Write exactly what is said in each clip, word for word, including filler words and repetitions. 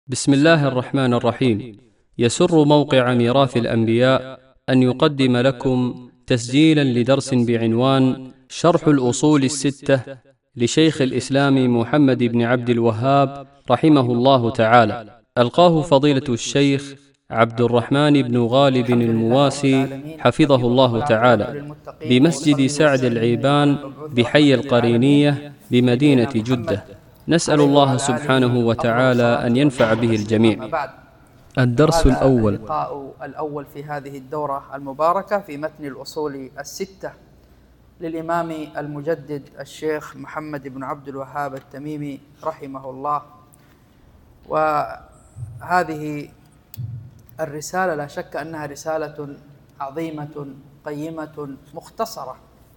بسم الله الرحمن الرحيم. يسر موقع ميراث الأنبياء أن يقدم لكم تسجيلا لدرس بعنوان شرح الأصول الستة لشيخ الإسلام محمد بن عبد الوهاب رحمه الله تعالى، ألقاه فضيلة الشيخ عبد الرحمن بن غالب المواسي حفظه الله تعالى بمسجد سعد العيبان بحي القرينية بمدينة جدة. نسأل الله سبحانه وتعالى أن ينفع به الجميع. الدرس الأول. اللقاء الأول في هذه الدورة المباركة في متن الأصول الستة للإمام المجدد الشيخ محمد بن عبد الوهاب التميمي رحمه الله. وهذه الرسالة لا شك أنها رسالة عظيمة قيمة مختصرة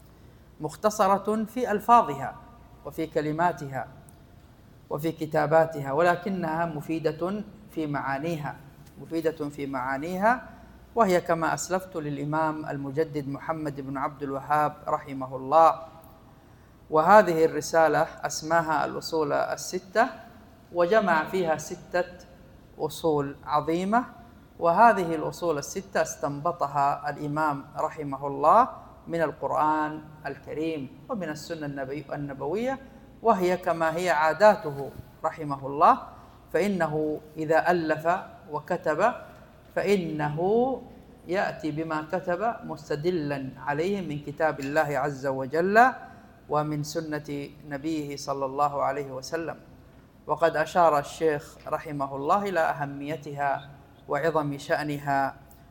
مختصرة في ألفاظها وفي كلماتها وفي كتاباتها، ولكنها مفيدة في معانيها مفيدة في معانيها وهي كما أسلفت للإمام المجدد محمد بن عبد الوهاب رحمه الله. وهذه الرسالة أسماها الأصول الستة، وجمع فيها ستة أصول عظيمة، وهذه الأصول الستة استنبطها الإمام رحمه الله من القرآن الكريم ومن السنة النبوية، وهي كما هي عاداته رحمه الله، فإنه إذا ألف وكتب فإنه يأتي بما كتب مستدلا عليه من كتاب الله عز وجل ومن سنة نبيه صلى الله عليه وسلم. وقد أشار الشيخ رحمه الله إلى أهميتها وعظم شأنها،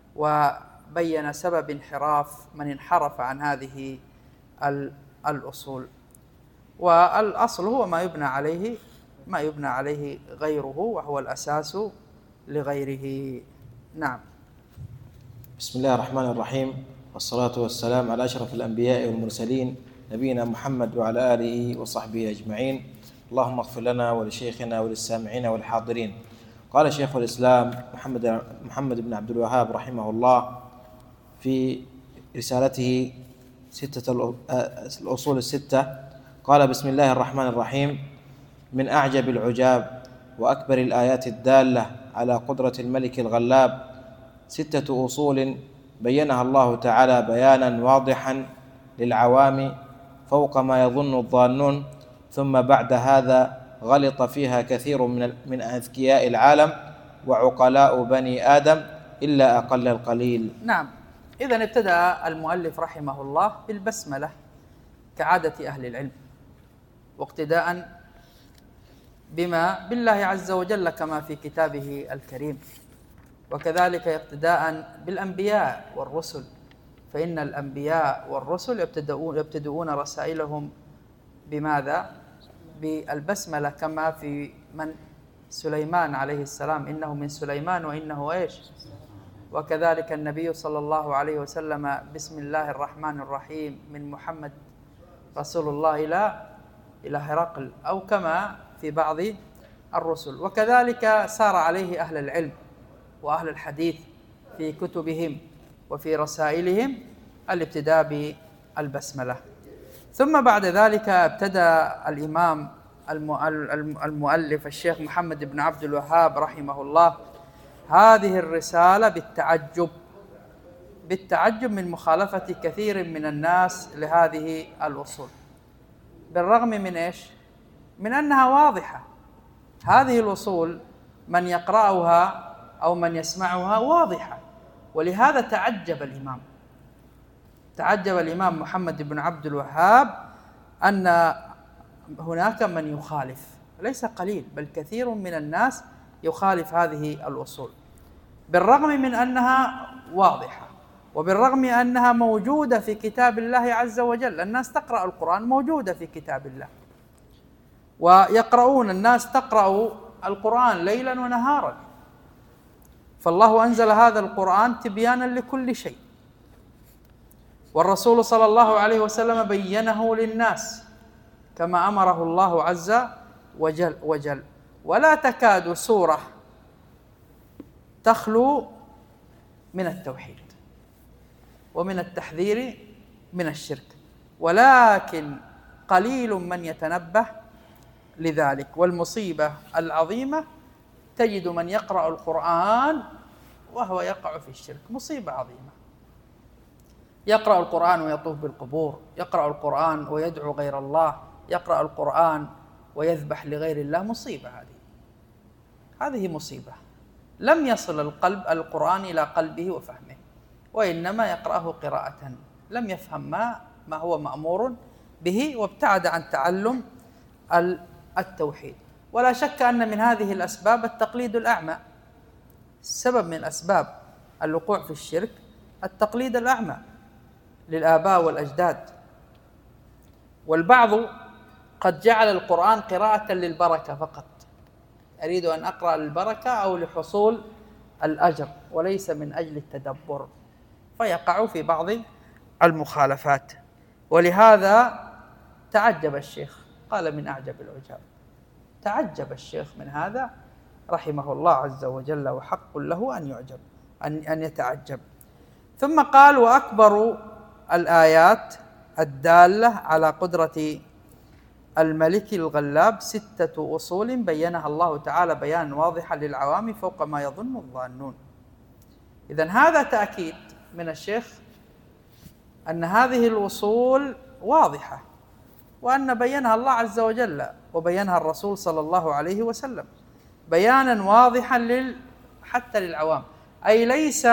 وبين سبب انحراف من انحرف عن هذه الأصول. والأصل هو ما يبنى عليه ما يبنى عليه غيره، وهو الأساس لغيره. نعم. بسم الله الرحمن الرحيم، والصلاة والسلام على أشرف الأنبياء والمرسلين نبينا محمد وعلى آله وصحبه أجمعين. اللهم اغفر لنا ولشيخنا وللسامعين والحاضرين. قال شيخ الإسلام محمد محمد بن عبد الوهاب رحمه الله في رسالته ستة الأصول الستة، قال: بسم الله الرحمن الرحيم. من أعجب العجاب وأكبر الآيات الدالة على قدرة الملك الغلاب ستة أصول بينها الله تعالى بيانا واضحا للعوام فوق ما يظن الظانون، ثم بعد هذا غلط فيها كثير من من أذكياء العالم وعقلاء بني آدم إلا أقل القليل. نعم. إذن ابتدأ المؤلف رحمه الله بالبسملة كعادة أهل العلم، واقتداء بما بالله عز وجل كما في كتابه الكريم، وكذلك اقتداء بالأنبياء والرسل، فإن الأنبياء والرسل يبتدؤون, يبتدؤون رسائلهم بماذا؟ بالبسملة، كما في من سليمان عليه السلام: إنه من سليمان وإنه إيش؟ وكذلك النبي صلى الله عليه وسلم: بسم الله الرحمن الرحيم من محمد رسول الله إلى إلى هرقل، أو كما في بعض الرسل. وكذلك سار عليه أهل العلم وأهل الحديث في كتبهم وفي رسائلهم الابتداء بالبسملة. ثم بعد ذلك ابتدأ الإمام المؤلف الشيخ محمد بن عبد الوهاب رحمه الله هذه الرسالة بالتعجب بالتعجب من مخالفة كثير من الناس لهذه الأصول، بالرغم من إيش؟ من أنها واضحة. هذه الأصول من يقرأها أو من يسمعها واضحة، ولهذا تعجب الإمام تعجب الإمام محمد بن عبد الوهاب أن هناك من يخالف، ليس قليل بل كثير من الناس يخالف هذه الأصول، بالرغم من أنها واضحة، وبالرغم من أنها موجودة في كتاب الله عز وجل. الناس تقرأ القرآن، موجودة في كتاب الله، ويقرؤون الناس تقرأ القرآن ليلا ونهارا، فالله أنزل هذا القرآن تبيانا لكل شيء، والرسول صلى الله عليه وسلم بينه للناس كما أمره الله عز وجل, وجل ولا تكاد سورة تخلو من التوحيد ومن التحذير من الشرك، ولكن قليل من يتنبه لذلك. والمصيبة العظيمة تجد من يقرأ القرآن وهو يقع في الشرك، مصيبة عظيمة. يقرأ القرآن ويطوف بالقبور، يقرأ القرآن ويدعو غير الله، يقرأ القرآن ويذبح لغير الله، مصيبة هذه. هذه مصيبة. لم يصل القلب القرآن إلى قلبه وفهمه، وإنما يقرأه قراءة، لم يفهم ما ما هو مأمور به، وابتعد عن تعلم التوحيد. ولا شك أن من هذه الأسباب التقليد الأعمى. سبب من أسباب الوقوع في الشرك التقليد الأعمى للآباء والأجداد. والبعض قد جعل القرآن قراءة للبركة فقط، أريد أن أقرأ للبركة أو لحصول الأجر، وليس من أجل التدبر، فيقع في بعض المخالفات. ولهذا تعجب الشيخ، قال من أعجب العجاب، تعجب الشيخ من هذا رحمه الله عز وجل، وحق له أن يعجب، أن أن يتعجب. ثم قال: وأكبر الآيات الدالة على قدرة الملك الغلاب ستة أصول بينها الله تعالى بيانا واضحا للعوام فوق ما يظن الظانون. إذن هذا تأكيد من الشيخ أن هذه الأصول واضحة، وأن بينها الله عز وجل وبينها الرسول صلى الله عليه وسلم بيانا واضحا لل حتى للعوام، أي ليس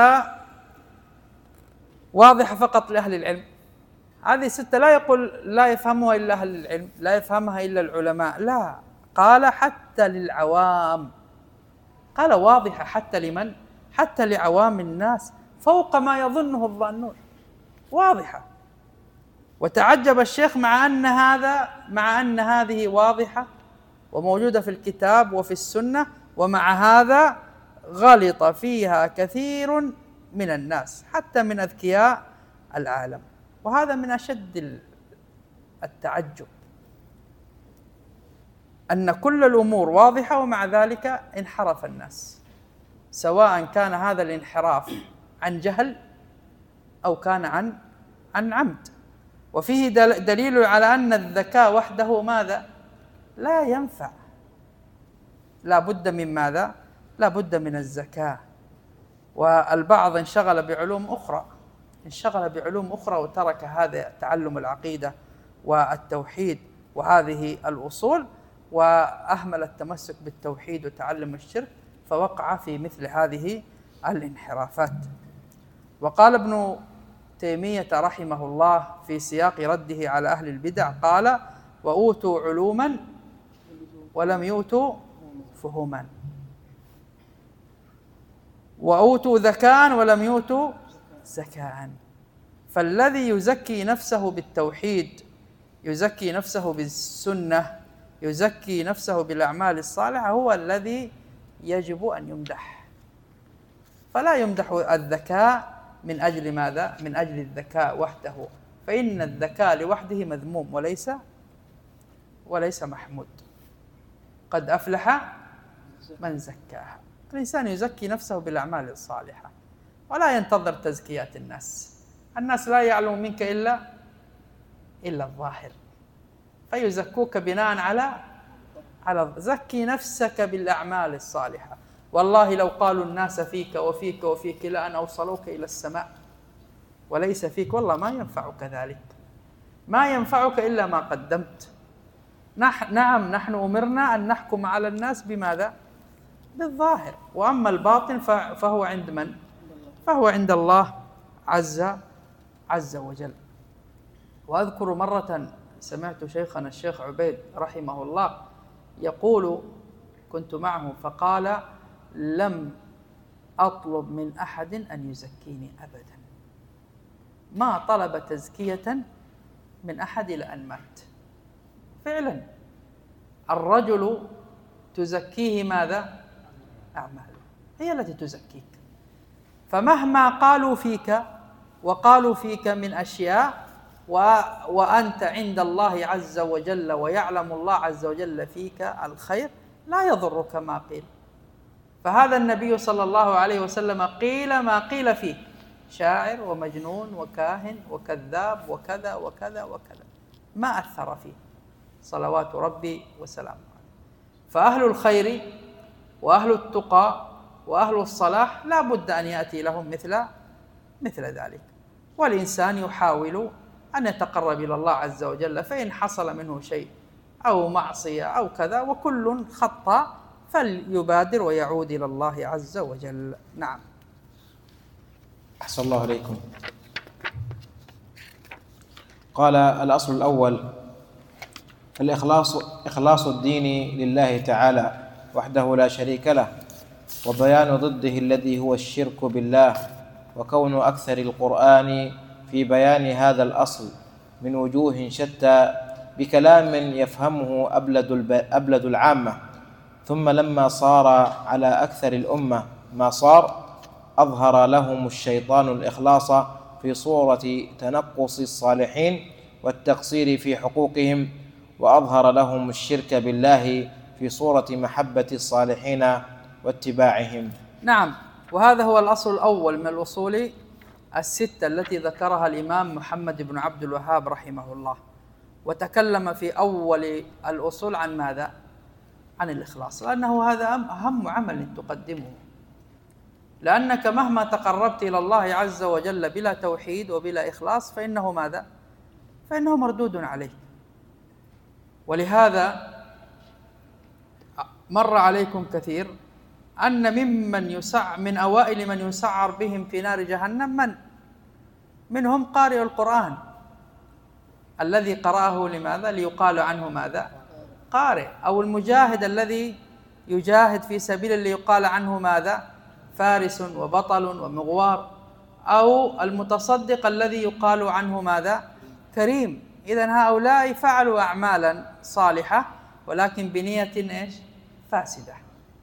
واضحة فقط لأهل العلم. هذه ستة لا يقول لا يفهمها إلا أهل العلم، لا يفهمها إلا العلماء، لا، قال حتى للعوام، قال واضحة حتى لمن؟ حتى لعوام الناس فوق ما يظنه الظانون، واضحة. وتعجب الشيخ مع أن هذا مع أن هذه واضحة وموجودة في الكتاب وفي السنة، ومع هذا غلط فيها كثير من الناس حتى من أذكياء العالم، وهذا من أشد التعجب أن كل الأمور واضحة ومع ذلك انحرف الناس، سواء كان هذا الانحراف عن جهل أو كان عن عن عمد. وفيه دليل على أن الذكاء وحده ماذا؟ لا ينفع، لا بد من ماذا؟ لا بد من الزكاة. والبعض انشغل بعلوم أخرى انشغل بعلوم أخرى وترك هذا تعلم العقيدة والتوحيد وهذه الأصول، وأهمل التمسك بالتوحيد وتعلم الشرك، فوقع في مثل هذه الانحرافات. وقال ابن تيمية رحمه الله في سياق رده على أهل البدع، قال: وأوتوا علوما ولم يؤتوا فهما، وأوتوا ذكاء ولم يؤتوا زكاء. فالذي يزكي نفسه بالتوحيد، يزكي نفسه بالسنة، يزكي نفسه بالأعمال الصالحة، هو الذي يجب أن يمدح. فلا يمدح الذكاء من أجل ماذا؟ من أجل الذكاء وحده، فإن الذكاء لوحده مذموم وليس وليس محمود. قد أفلح من زكاها. الإنسان يزكي نفسه بالأعمال الصالحة ولا ينتظر تزكيات الناس. الناس لا يعلم منك إلا إلا الظاهر، فيزكوك بناء على على زكي نفسك بالأعمال الصالحة. والله لو قالوا الناس فيك وفيك وفيك لأن أوصلوك إلى السماء وليس فيك، والله ما ينفعك ذلك، ما ينفعك إلا ما قدمت. نح نعم نحن أمرنا أن نحكم على الناس بماذا؟ بالظاهر، وأما الباطن فهو عند من؟ فهو عند الله عز عز وجل. وأذكر مرة سمعت شيخنا الشيخ عبيد رحمه الله يقول، كنت معه فقال: لم أطلب من أحد أن يزكيني أبدا، ما طلب تزكية من أحد إلى أن مات. فعلا الرجل تزكيه ماذا؟ أعماله هي التي تزكيك. فمهما قالوا فيك وقالوا فيك من أشياء و... وأنت عند الله عز وجل ويعلم الله عز وجل فيك الخير، لا يضرك ما قيل. فهذا النبي صلى الله عليه وسلم قيل ما قيل فيه، شاعر ومجنون وكاهن وكذاب وكذا وكذا وكذا، ما أثر فيه، صلوات ربي وسلامه عليه. فأهل الخير وأهل التقى وأهل الصلاح لا بد أن يأتي لهم مثل مثل ذلك. والإنسان يحاول أن يتقرب إلى الله عز وجل، فإن حصل منه شيء أو معصية أو كذا وكل خطأ فليبادر ويعود إلى الله عز وجل. نعم. أحسن الله عليكم. قال: الأصل الأول الإخلاص إخلاص الدين لله تعالى وحده لا شريك له، وبيان ضده الذي هو الشرك بالله، وكون أكثر القرآن في بيان هذا الأصل من وجوه شتى بكلام يفهمه أبلد العامة، ثم لما صار على أكثر الأمة ما صار أظهر لهم الشيطان الإخلاص في صورة تنقص الصالحين والتقصير في حقوقهم، وأظهر لهم الشرك بالله في صورة محبة الصالحين واتباعهم. نعم. وهذا هو الأصل الأول من الأصول الستة التي ذكرها الإمام محمد بن عبد الوهاب رحمه الله، وتكلم في أول الأصول عن ماذا؟ عن الإخلاص، لأنه هذا أهم عمل تقدمه، لأنك مهما تقربت إلى الله عز وجل بلا توحيد وبلا إخلاص فإنه ماذا؟ فإنه مردود عليك. ولهذا مر عليكم كثير أن ممن يسع من أوائل من يسعر بهم في نار جهنم من؟ منهم قارئ القرآن الذي قرأه لماذا؟ ليقال عنه ماذا؟ قارئ. أو المجاهد الذي يجاهد في سبيل اللي يقال عنه ماذا؟ فارس وبطل ومغوار. أو المتصدق الذي يقال عنه ماذا؟ كريم. إذن هؤلاء فعلوا أعمالا صالحة ولكن بنية إيش؟ فاسدة.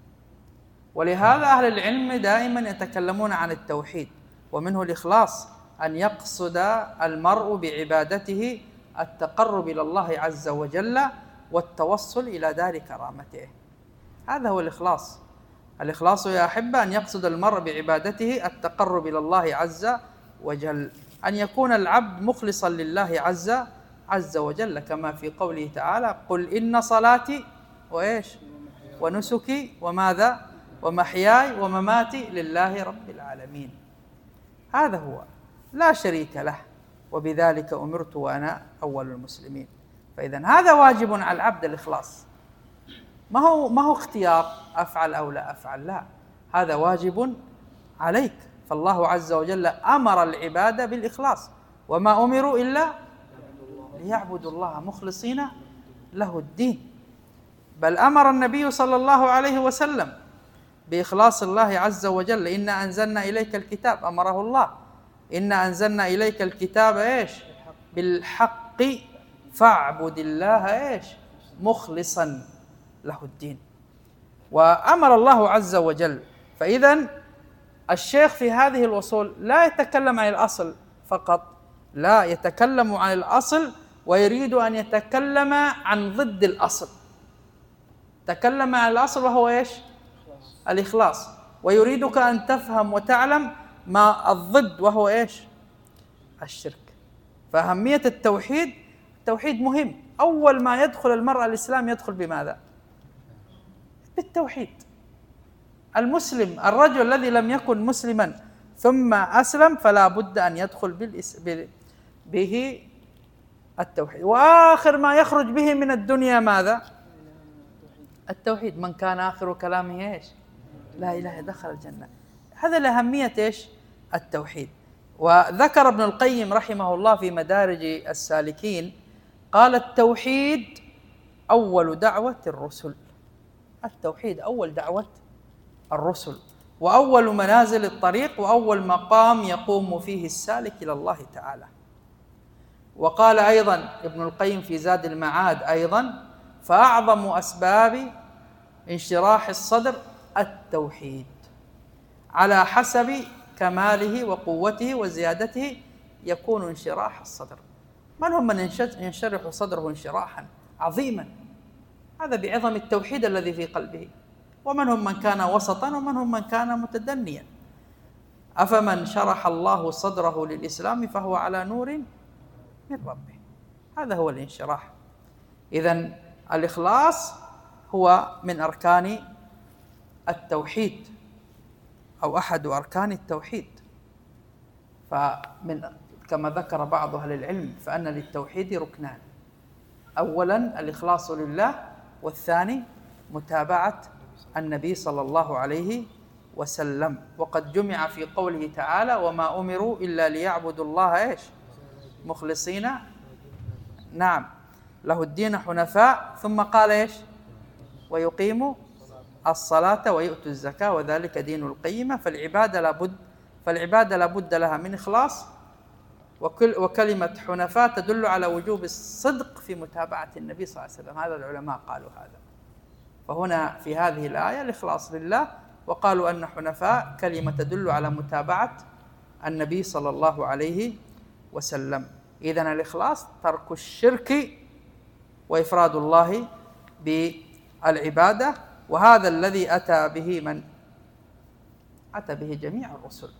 ولهذا أهل العلم دائما يتكلمون عن التوحيد، ومنه الإخلاص، أن يقصد المرء بعبادته التقرب إلى الله عز وجل والتوصل إلى دار كرامته. هذا هو الإخلاص. الإخلاص يا أحبة أن يقصد المرء بعبادته التقرب إلى الله عز وجل، أن يكون العبد مخلصا لله عز عز وجل، كما في قوله تعالى: قل إن صلاتي وإيش ونسكي وماذا ومحياي ومماتي لله رب العالمين. هذا هو، لا شريك له، وبذلك أمرت وأنا أول المسلمين. فإذا هذا واجب على العبد الإخلاص، ما هو ما هو اختيار أفعل أو لا أفعل، لا، هذا واجب عليك. فالله عز وجل أمر العبادة بالإخلاص، وما أمروا إلا ليعبدوا الله مخلصين له الدين. بل أمر النبي صلى الله عليه وسلم بإخلاص الله عز وجل: إنا أنزلنا إليك الكتاب، أمره الله: إنا أنزلنا إليك الكتاب إيش؟ بالحق فاعبد الله إيش؟ مخلصا له الدين. وأمر الله عز وجل. فإذا الشيخ في هذه الوصول لا يتكلم عن الأصل فقط، لا، يتكلم عن الأصل ويريد أن يتكلم عن ضد الأصل. تكلم عن الأصل وهو إيش؟ الإخلاص. ويريدك أن تفهم وتعلم ما الضد وهو إيش؟ الشرك. فأهمية التوحيد، التوحيد مهم. أول ما يدخل المرء الإسلام يدخل بماذا؟ بالتوحيد. المسلم، الرجل الذي لم يكن مسلما ثم أسلم فلا بد أن يدخل بالإس... به التوحيد. وآخر ما يخرج به من الدنيا ماذا؟ التوحيد. من كان آخر كلامه إيش؟ لا إله، دخل الجنة. هذا لأهمية إيش؟ التوحيد. وذكر ابن القيم رحمه الله في مدارج السالكين قال: التوحيد أول دعوة الرسل. التوحيد أول دعوة الرسل، وأول منازل الطريق، وأول مقام يقوم فيه السالك إلى الله تعالى. وقال أيضا ابن القيم في زاد المعاد أيضا: فأعظم أسباب انشراح الصدر التوحيد، على حسب كماله وقوته وزيادته يكون انشراح الصدر. من هم من ينشرح صدره انشراحا عظيما؟ هذا بعظم التوحيد الذي في قلبه. ومنهم من كان وسطا ومنهم من كان متدنيا. أفمن شرح الله صدره للإسلام فهو على نور من ربه. هذا هو الانشراح. إذن الإخلاص هو من أركان التوحيد أو أحد أركان التوحيد. فمن كما ذكر بعض أهل العلم فأن للتوحيد ركنان: أولا الإخلاص لله، والثاني متابعة النبي صلى الله عليه وسلم. وقد جمع في قوله تعالى: وما أمروا إلا ليعبدوا الله إيش مخلصين نعم له الدين حنفاء، ثم قال إيش ويقيموا الصلاة ويؤتوا الزكاة وذلك دين القيمة. فالعبادة لابد فالعبادة لابد لها من إخلاص، وكل وكلمة حنفاء تدل على وجوب الصدق في متابعة النبي صلى الله عليه وسلم. هذا العلماء قالوا هذا. فهنا في هذه الآية الإخلاص لله، وقالوا أن حنفاء كلمة تدل على متابعة النبي صلى الله عليه وسلم. إذن الإخلاص ترك الشرك وإفراد الله بالعبادة، وهذا الذي أتى به من أتى به جميع الرسل،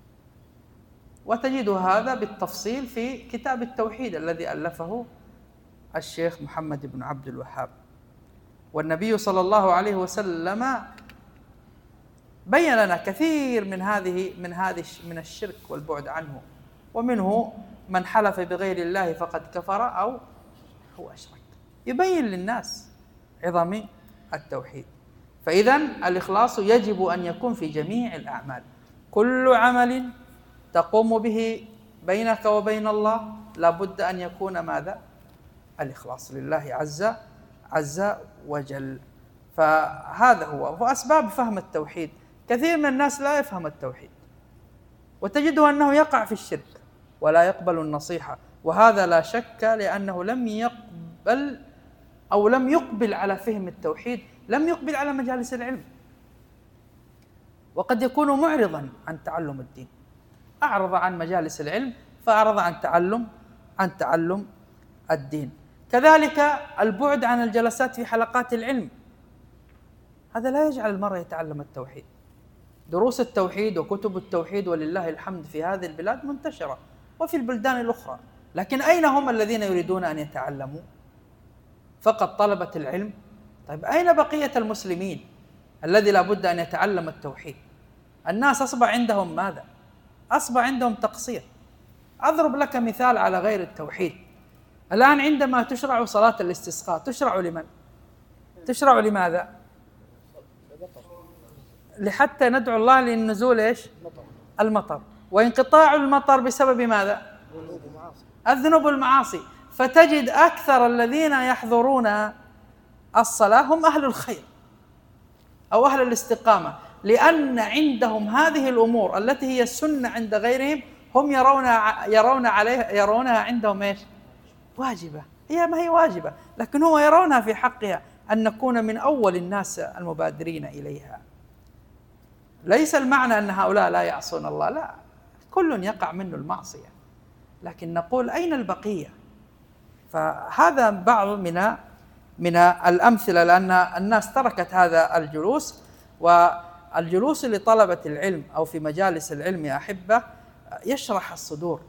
وتجد هذا بالتفصيل في كتاب التوحيد الذي ألفه الشيخ محمد بن عبد الوهاب. والنبي صلى الله عليه وسلم بين لنا كثير من هذه من هذه من الشرك والبعد عنه، ومنه من حلف بغير الله فقد كفر أو هو أشرك، يبين للناس عظم التوحيد. فإذا الإخلاص يجب أن يكون في جميع الأعمال. كل عمل تقوم به بينك وبين الله لابد أن يكون ماذا؟ الإخلاص لله عز عز وجل. فهذا هو وأسباب فهم التوحيد. كثير من الناس لا يفهم التوحيد، وتجده أنه يقع في الشرك ولا يقبل النصيحة، وهذا لا شك لأنه لم يقبل أو لم يقبل على فهم التوحيد، لم يقبل على مجالس العلم. وقد يكون معرضا عن تعلم الدين، أعرض عن مجالس العلم فأعرض عن تعلم عن تعلم الدين. كذلك البعد عن الجلسات في حلقات العلم، هذا لا يجعل المرء يتعلم التوحيد. دروس التوحيد وكتب التوحيد ولله الحمد في هذه البلاد منتشرة وفي البلدان الأخرى، لكن أين هم الذين يريدون أن يتعلموا؟ فقط طلبة العلم. طيب أين بقية المسلمين الذي لا بد أن يتعلم التوحيد؟ الناس أصبح عندهم ماذا؟ أصبح عندهم تقصير. أضرب لك مثال على غير التوحيد. الآن عندما تشرع صلاة الاستسقاء تشرع لمن؟ تشرع لماذا؟ لحتى ندعو الله للنزول إيش؟ المطر. وانقطاع المطر بسبب ماذا؟ الذنوب والمعاصي. فتجد أكثر الذين يحضرون الصلاة هم أهل الخير أو أهل الاستقامة، لأن عندهم هذه الأمور التي هي السنة عند غيرهم هم يرون يرون عليها يرونها عندهم إيش؟ واجبة. هي ما هي واجبة، لكن هو يرونها في حقها أن نكون من أول الناس المبادرين إليها. ليس المعنى أن هؤلاء لا يعصون الله، لا، كل يقع منه المعصية، لكن نقول أين البقية؟ فهذا بعض من من الأمثلة، لأن الناس تركت هذا الجلوس. والجلوس لطلبة العلم أو في مجالس العلم يا أحبة يشرح الصدور،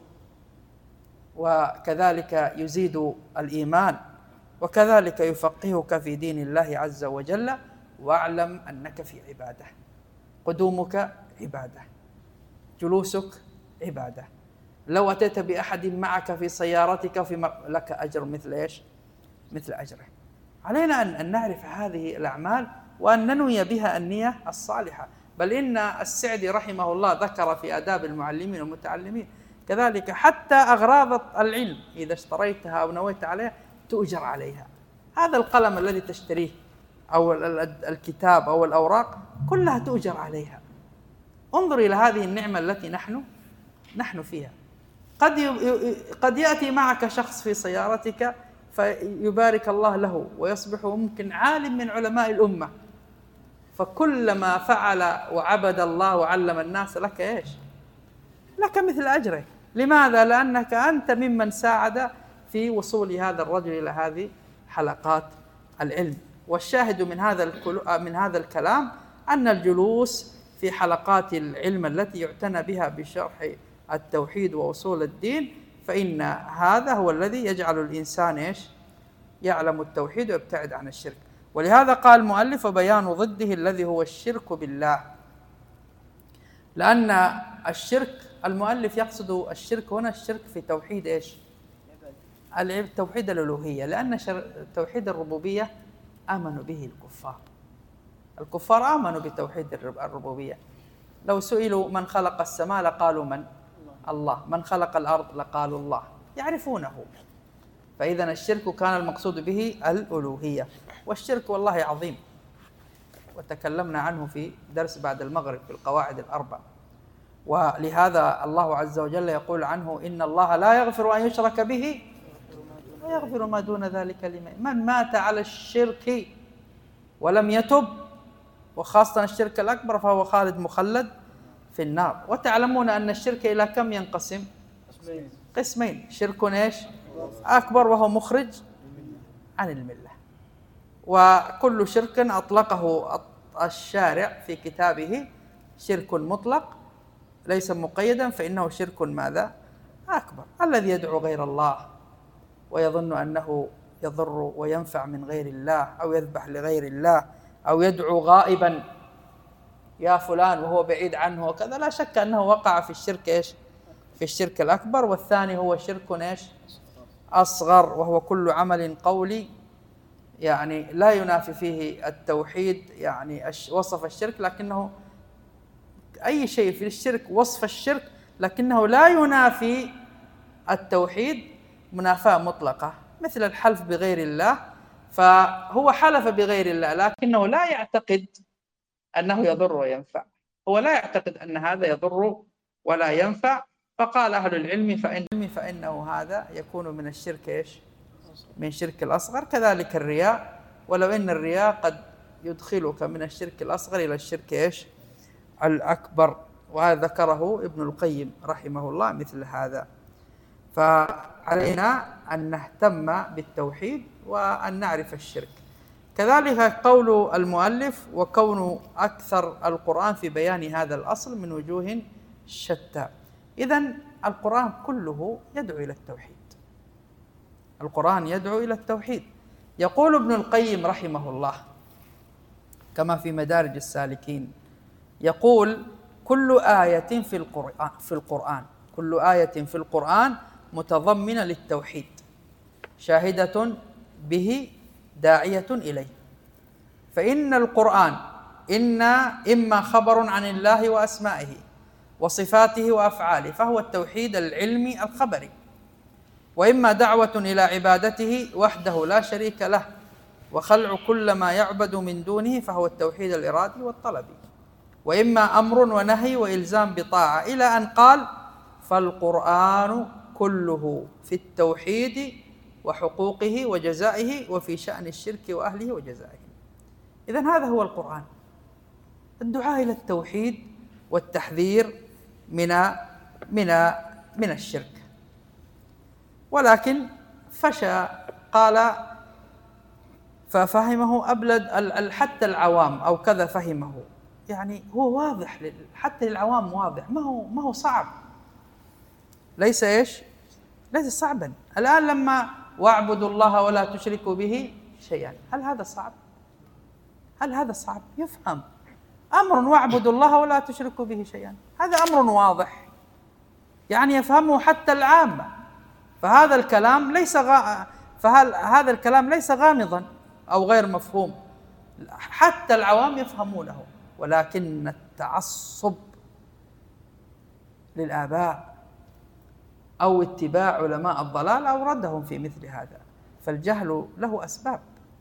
وكذلك يزيد الإيمان، وكذلك يفقهك في دين الله عز وجل. واعلم أنك في عبادة، قدومك عبادة، جلوسك عبادة. لو أتيت بأحد معك في سيارتك في م... لك أجر مثل إيش؟ مثل أجره. علينا أن نعرف هذه الأعمال وأن ننوي بها النية الصالحة. بل إن السعدي رحمه الله ذكر في آداب المعلمين والمتعلمين كذلك حتى أغراض العلم إذا اشتريتها أو نويت عليها تؤجر عليها. هذا القلم الذي تشتريه أو الكتاب أو الأوراق كلها تؤجر عليها. انظر إلى هذه النعمة التي نحن نحن فيها. قد قد يأتي معك شخص في سيارتك فيبارك الله له ويصبح ممكن عالم من علماء الأمة، فكلما فعل وعبد الله وعلم الناس لك إيش؟ لك مثل أجره. لماذا؟ لأنك أنت ممن ساعد في وصول هذا الرجل إلى هذه حلقات العلم. والشاهد من هذا من هذا الكلام أن الجلوس في حلقات العلم التي يعتنى بها بشرح التوحيد وأصول الدين، فإن هذا هو الذي يجعل الإنسان إيش؟ يعلم التوحيد ويبتعد عن الشرك. ولهذا قال المؤلف بيان ضده الذي هو الشرك بالله، لأن الشرك المؤلف يقصد الشرك هنا الشرك في توحيد إيش؟ توحيد الألوهية، لأن توحيد الربوبية آمنوا به الكفار. الكفار آمنوا بتوحيد الربوبية، لو سئلوا من خلق السماء لقالوا من؟ الله. من خلق الأرض لقالوا الله، يعرفونه. فإذا الشرك كان المقصود به الألوهية، والشرك والله عظيم، وتكلمنا عنه في درس بعد المغرب في القواعد الأربع. ولهذا الله عز وجل يقول عنه إن الله لا يغفر أن يشرك به ويغفر ما دون ذلك لمن من مات على الشرك ولم يتب، وخاصة الشرك الأكبر، فهو خالد مخلد في النار. وتعلمون أن الشرك إلى كم ينقسم؟ قسمين: شرك إيش؟ أكبر وهو مخرج عن الملة، وكل شرك أطلقه الشارع في كتابه شرك مطلق ليس مقيدا فإنه شرك ماذا؟ أكبر. الذي يدعو غير الله ويظن أنه يضر وينفع من غير الله، أو يذبح لغير الله، أو يدعو غائبا يا فلان وهو بعيد عنه وكذا، لا شك أنه وقع في الشرك إيش؟ في الشرك الأكبر. والثاني هو شرك إيش؟ أصغر، وهو كل عمل قولي يعني لا ينافي فيه التوحيد، يعني وصف الشرك لكنه أي شيء في الشرك وصف الشرك لكنه لا ينافي التوحيد منافاة مطلقة، مثل الحلف بغير الله، فهو حلف بغير الله لكنه لا يعتقد أنه يضر وينفع، هو لا يعتقد أن هذا يضر ولا ينفع. فقال أهل العلم فإن فإنه هذا يكون من الشرك إيش؟ من شرك الأصغر. كذلك الرياء، ولو إن الرياء قد يدخلك من الشرك الأصغر إلى الشرك إيش؟ الأكبر. وهذا ذكره ابن القيم رحمه الله مثل هذا. فعلينا أن نهتم بالتوحيد وأن نعرف الشرك. كذلك قول المؤلف وكون أكثر القرآن في بيان هذا الأصل من وجوه شتى. إذن القرآن كله يدعو إلى التوحيد، القرآن يدعو إلى التوحيد. يقول ابن القيم رحمه الله كما في مدارج السالكين، يقول كل آية في القرآن في القرآن كل آية في القرآن متضمنة للتوحيد، شاهدة به داعية إليه. فإن القرآن إن إما خبر عن الله وأسمائه وصفاته وأفعاله فهو التوحيد العلمي الخبري، وإما دعوة إلى عبادته وحده لا شريك له وخلع كل ما يعبد من دونه فهو التوحيد الإرادي والطلبي، وإما أمر ونهي وإلزام بطاعة، إلى أن قال فالقرآن كله في التوحيد وحقوقه وجزائه وفي شأن الشرك وأهله وجزائه. إذن هذا هو القرآن، الدعاء إلى التوحيد والتحذير من من من الشرك. ولكن فشى قال ففهمه أبلد حتى العوام أو كذا فهمه، يعني هو واضح حتى للعوام واضح، ما هو ما هو صعب، ليس إيش؟ ليس صعبا. الآن لما واعبدوا الله ولا تشركوا به شيئا، هل هذا صعب؟ هل هذا صعب؟ يفهم أمر واعبدوا الله ولا تشركوا به شيئا، هذا أمر واضح يعني يفهمه حتى العامة. فهذا الكلام ليس غا... فهل هذا الكلام ليس غامضا أو غير مفهوم، حتى العوام يفهمونه. ولكن التعصب للآباء أو اتباع علماء الضلال أوردهم في مثل هذا، فالجهل له أسباب.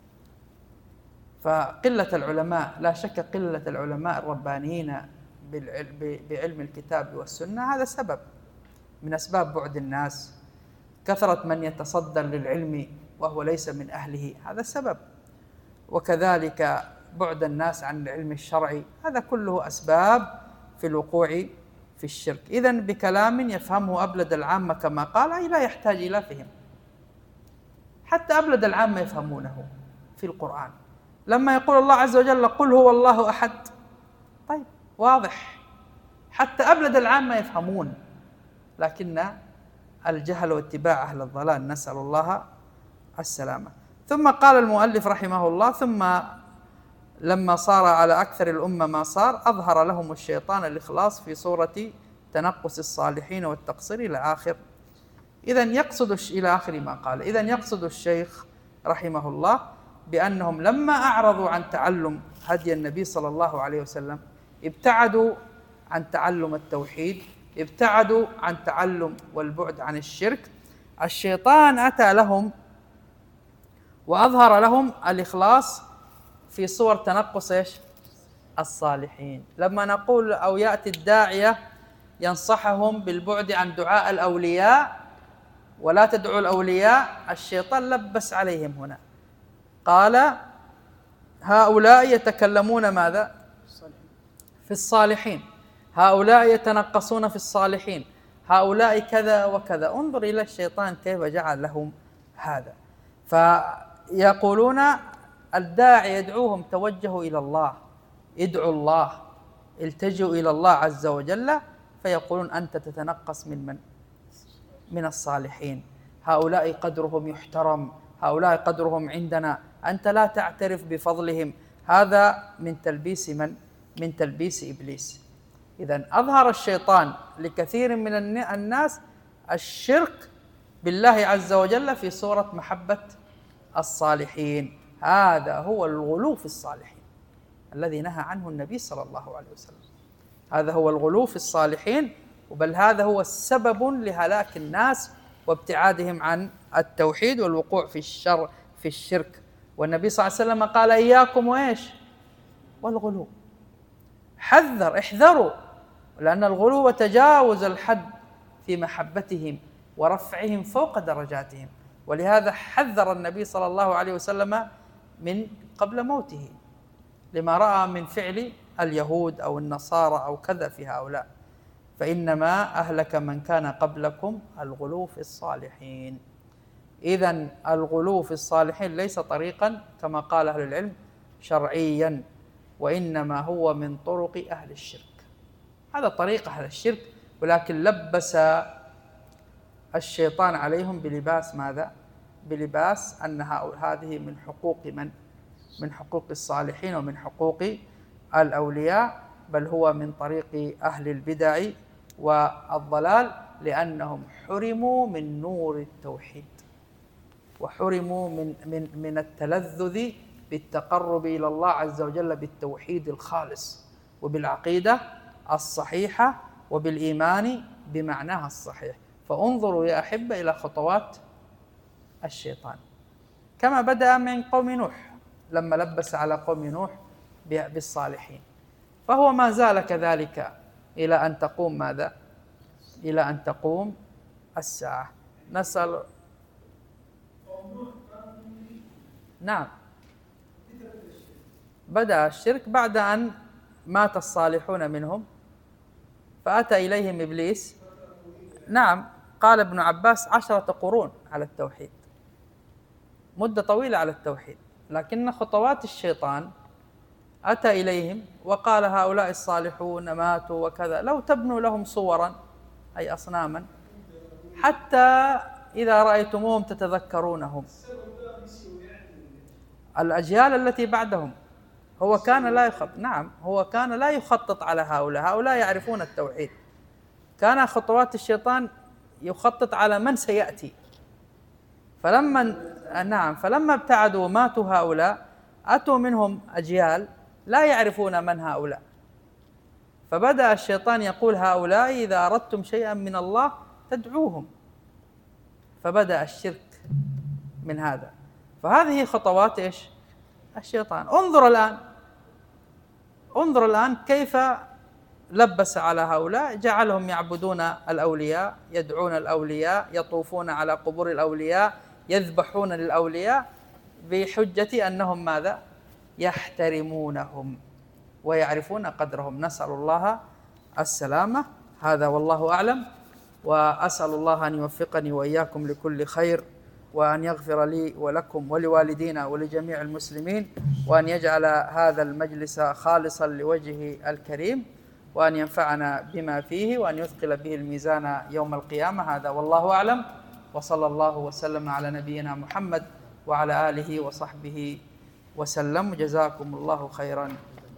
فقلة العلماء لا شك قلة العلماء الربانيين بعلم الكتاب والسنة هذا سبب من أسباب بعد الناس. كثرة من يتصدر للعلم وهو ليس من أهله هذا سبب، وكذلك بعد الناس عن العلم الشرعي، هذا كله أسباب في الوقوع في الشرك. إذن بكلام يفهمه أبلد العامة كما قال أي لا يحتاج إلى فهم، حتى أبلد العامة يفهمونه في القرآن. لما يقول الله عز وجل قل هو الله أحد، طيب واضح، حتى أبلد العامة يفهمون، لكن الجهل واتباع أهل الضلال نسأل الله السلامة. ثم قال المؤلف رحمه الله: ثم لما صار على أكثر الأمة ما صار، أظهر لهم الشيطان الإخلاص في صورة تنقص الصالحين والتقصير إلى آخر. إذن يقصد إلى آخر ما قال. إذن يقصد الشيخ رحمه الله بأنهم لما أعرضوا عن تعلم هدي النبي صلى الله عليه وسلم، ابتعدوا عن تعلم التوحيد، ابتعدوا عن تعلم والبعد عن الشرك. الشيطان أتى لهم وأظهر لهم الإخلاص في صور تنقص إيش؟ الصالحين. لما نقول أو يأتي الداعية ينصحهم بالبعد عن دعاء الأولياء ولا تدعوا الأولياء، الشيطان لبس عليهم هنا، قال: هؤلاء يتكلمون ماذا؟ في الصالحين، هؤلاء يتنقصون في الصالحين، هؤلاء كذا وكذا. انظر إلى الشيطان كيف جعل لهم هذا. فيقولون الداعي يدعوهم: توجهوا إلى الله، ادعوا الله، التجوا إلى الله عز وجل. فيقولون: أنت تتنقص من من؟ من الصالحين، هؤلاء قدرهم يحترم، هؤلاء قدرهم عندنا، أنت لا تعترف بفضلهم. هذا من تلبيس من؟ من تلبيس إبليس. إذن أظهر الشيطان لكثير من الناس الشرك بالله عز وجل في صورة محبة الصالحين. هذا هو الغلو في الصالحين الذي نهى عنه النبي صلى الله عليه وسلم. هذا هو الغلو في الصالحين، بل هذا هو السبب لهلاك الناس وابتعادهم عن التوحيد والوقوع في الشر في الشرك. والنبي صلى الله عليه وسلم قال: إياكم وإيش؟ والغلو. حذر، احذروا، لأن الغلو تجاوز الحد في محبتهم ورفعهم فوق درجاتهم. ولهذا حذر النبي صلى الله عليه وسلم من قبل موته لما رأى من فعل اليهود أو النصارى أو كذا في هؤلاء. فإنما أهلك من كان قبلكم الغلو في الصالحين. إذن الغلو في الصالحين ليس طريقا كما قال أهل العلم شرعيا، وإنما هو من طرق أهل الشرك. هذا طريق أهل الشرك، ولكن لبس الشيطان عليهم بلباس ماذا؟ بلباس أن هذه من حقوق من؟ من حقوق الصالحين ومن حقوق الأولياء، بل هو من طريق أهل البدع والضلال، لأنهم حرموا من نور التوحيد وحرموا من من من التلذذ بالتقرب إلى الله عز وجل بالتوحيد الخالص وبالعقيدة الصحيحة وبالإيمان بمعناها الصحيح. فانظروا يا أحبة إلى خطوات الشيطان، كما بدأ من قوم نوح لما لبس على قوم نوح بالصالحين، فهو ما زال كذلك إلى أن تقوم ماذا؟ إلى أن تقوم الساعة. نسأل. نعم، بدأ الشرك بعد أن مات الصالحون منهم فأتى إليهم إبليس. نعم، قال ابن عباس عشرة قرون على التوحيد، مدة طويلة على التوحيد، لكن خطوات الشيطان أتى إليهم وقال: هؤلاء الصالحون ماتوا وكذا، لو تبنوا لهم صورا أي أصناما حتى إذا رأيتموهم تتذكرونهم. الأجيال التي بعدهم هو كان لا يخطط. نعم، هو كان لا يخطط على هؤلاء، هؤلاء يعرفون التوحيد. كان خطوات الشيطان يخطط على من سيأتي. فلما نعم فلما ابتعدوا ماتوا هؤلاء، أتوا منهم أجيال لا يعرفون من هؤلاء، فبدأ الشيطان يقول: هؤلاء إذا أردتم شيئا من الله تدعوهم. فبدأ الشرك من هذا. فهذه خطوات إيش؟ الشيطان. انظر الآن انظر الآن كيف لبس على هؤلاء، جعلهم يعبدون الأولياء، يدعون الأولياء، يطوفون على قبور الأولياء، يذبحون للأولياء بحجة أنهم ماذا؟ يحترمونهم ويعرفون قدرهم. نسأل الله السلامة. هذا والله أعلم، وأسأل الله أن يوفقني وإياكم لكل خير، وأن يغفر لي ولكم ولوالدينا ولجميع المسلمين، وأن يجعل هذا المجلس خالصا لوجهه الكريم، وأن ينفعنا بما فيه، وأن يثقل به الميزان يوم القيامة. هذا والله أعلم، وصلى الله وسلم على نبينا محمد وعلى آله وصحبه وسلم. جزاكم الله خيرا.